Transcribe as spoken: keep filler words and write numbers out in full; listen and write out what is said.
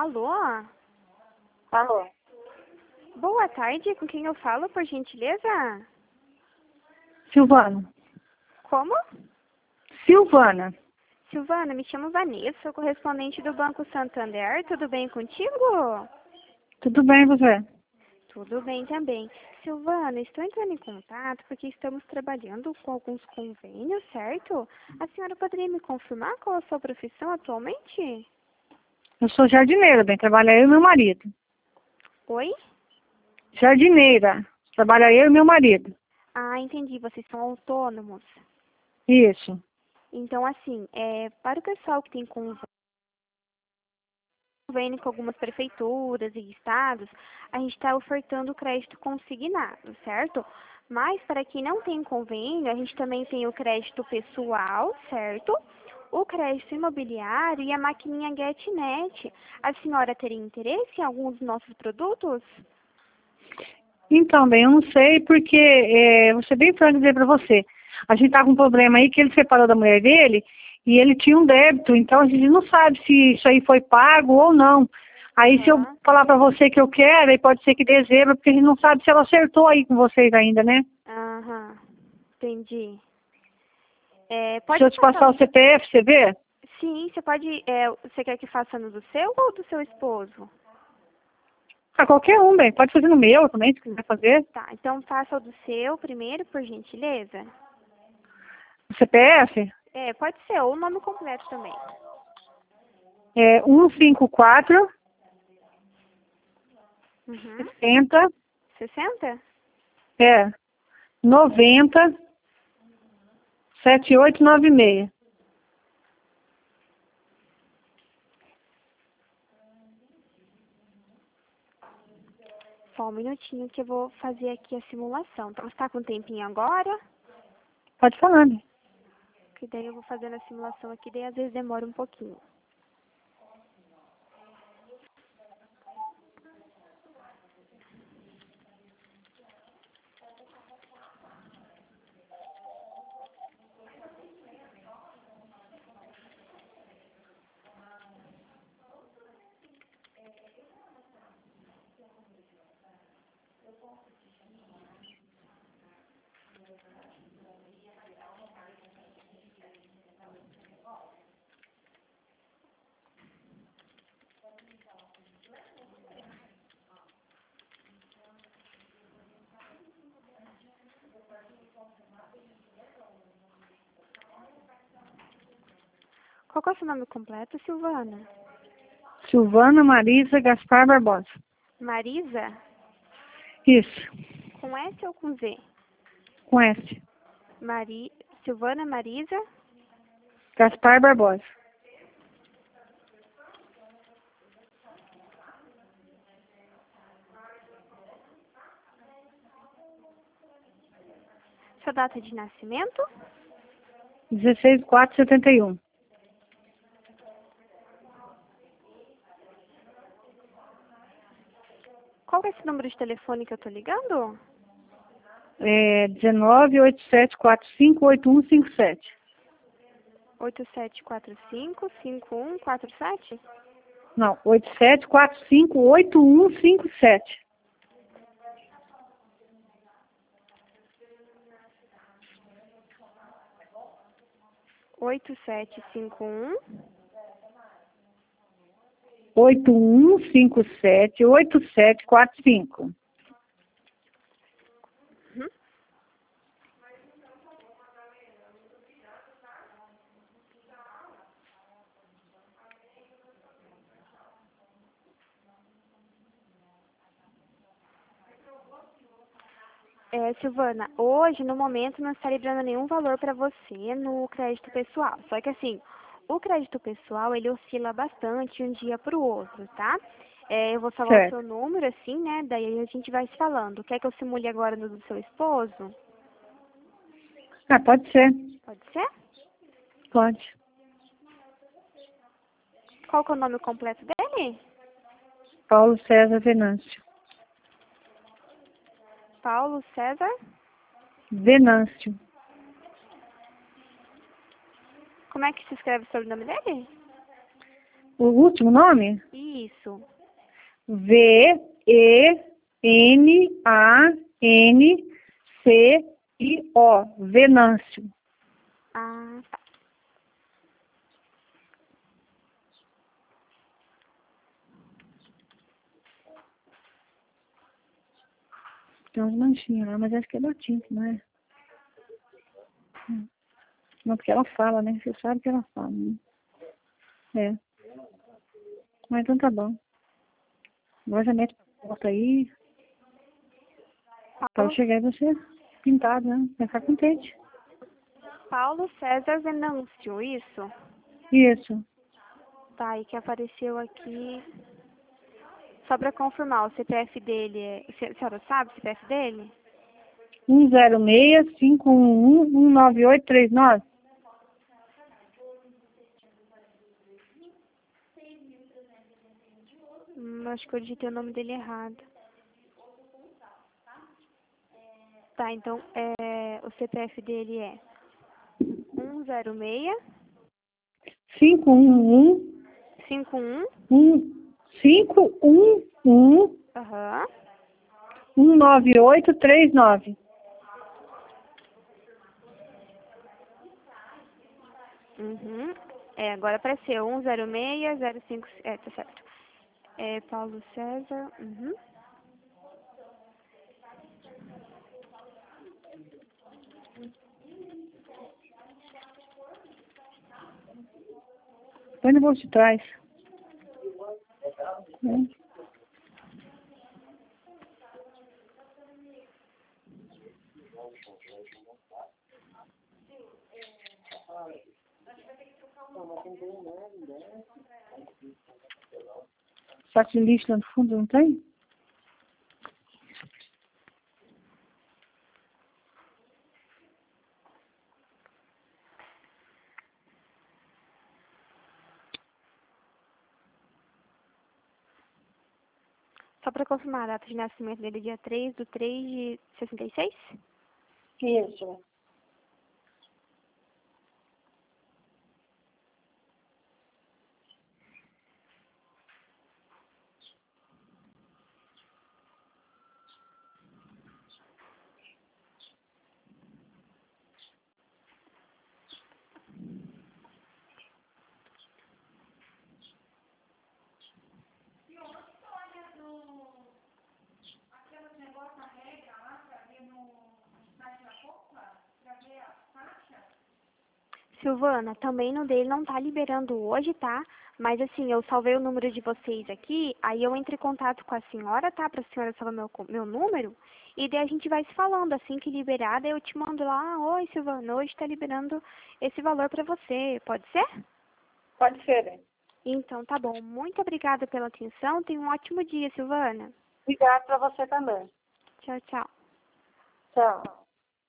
Alô? Alô? Boa tarde, com quem eu falo, por gentileza? Silvana. Como? Silvana. Silvana, me chamo Vanessa, sou correspondente do Banco Santander. Tudo bem contigo? Tudo bem, você? Tudo bem também. Silvana, estou entrando em contato porque estamos trabalhando com alguns convênios, certo? A senhora poderia me confirmar qual a sua profissão atualmente? Eu sou jardineira, bem, trabalha eu e meu marido. Oi? Jardineira. Trabalha eu e meu marido. Ah, entendi. Vocês são autônomos. Isso. Então, assim, é, para o pessoal que tem convênio com algumas prefeituras e estados, a gente está ofertando crédito consignado, certo? Mas para quem não tem convênio, a gente também tem o crédito pessoal, certo? O crédito imobiliário e a maquininha GetNet. A senhora teria interesse em alguns dos nossos produtos? Então, bem, eu não sei porque, é, vou ser bem franco dizer pra você. A gente tá com um problema aí que ele separou da mulher dele e ele tinha um débito, então a gente não sabe se isso aí foi pago ou não. Aí Uhum. se eu falar pra você que eu quero, aí pode ser que dê zebra, porque a gente não sabe se ela acertou aí com vocês ainda, né? Aham, entendi. É, Se pode eu te passar. passar o C P F, você vê? Sim, você pode. É, você quer que faça no do seu ou do seu esposo? Ah, qualquer um, bem. Pode fazer no meu também, se quiser fazer. Tá, então faça o do seu primeiro, por gentileza. O C P F É, pode ser, ou o nome completo também. é um cinco quatro, Uhum. sessenta, sessenta? é, noventa, setenta e oito noventa e seis. Só um minutinho que eu vou fazer aqui a simulação. Então, você tá com um tempinho agora? Pode falar, né? Que daí eu vou fazendo a simulação aqui, daí às vezes demora um pouquinho. Qual que é o seu nome completo, Silvana? Silvana Marisa Gaspar Barbosa. Marisa? Isso, Com S ou com Z? com S. Mari... Silvana Marisa? Gaspar Barbosa. Sua data de nascimento? dezesseis de quatro de setenta e um. Qual que é esse número de telefone que eu tô ligando? É dezenove, oitenta e sete, quarenta e cinco, oitenta e um cinquenta e sete. oito sete quatro cinco, cinco um quatro sete? Não, oitenta e sete, quarenta e cinco, oitenta e um cinquenta e sete. oito sete cinco um. oitenta e um cinquenta e sete, oitenta e sete quarenta e cinco. Uhum. É, Silvana, hoje, no momento, não está liberando nenhum valor para você no crédito pessoal. Só que assim, o crédito pessoal, ele oscila bastante de um dia para o outro, tá? É, eu vou falar o Certo. seu número, assim, né? Daí a gente vai se falando. Quer que eu simule agora no do seu esposo? Ah, pode ser. Pode ser? Pode. Qual que é o nome completo dele? Paulo César Venâncio. Paulo César? Venâncio. Como é que se escreve o sobrenome dele? O último nome? Isso. V E N A N C I O. Venâncio. Ah, tá. Tem umas manchinhas lá, mas acho que é da tinta, não é? Não, porque ela fala, né? Você sabe que ela fala, né? É. Mas então tá bom. Agora já mete a porta aí. Para Paulo, chegar e você pintado, né? Vai ficar contente. Paulo César Venâncio, isso? Isso. Tá, e que apareceu aqui. Só para confirmar, o C P F dele é. A senhora sabe o C P F dele? um zero seis, cinco um um, um nove oito três nove. Hum, acho que eu digitei o nome dele errado. Tá, então é, o C P F dele é um zero seis, cinco um um, cinco um, um cinco um um, aham, um nove oito três nove. uhum. É, agora apareceu um zero seis, zero cinco, é, tá certo. É Paulo César, uhum. Põe no bolso de trás. É. Saco de lixo lá no fundo, não tem? Só para confirmar, a data de nascimento dele é dia três do três de sessenta e seis? Isso. Silvana, também no dele não tá liberando hoje, tá? Mas assim, eu salvei o número de vocês aqui, aí eu entro em contato com a senhora, tá? Pra senhora salvar meu, co- meu número, e daí a gente vai se falando, assim que liberar, daí eu te mando lá, oi Silvana, hoje tá liberando esse valor pra você, pode ser? Pode ser, né? Então tá bom, muito obrigada pela atenção, tenha um ótimo dia, Silvana. Obrigada para você também. Tchau, tchau. Tchau.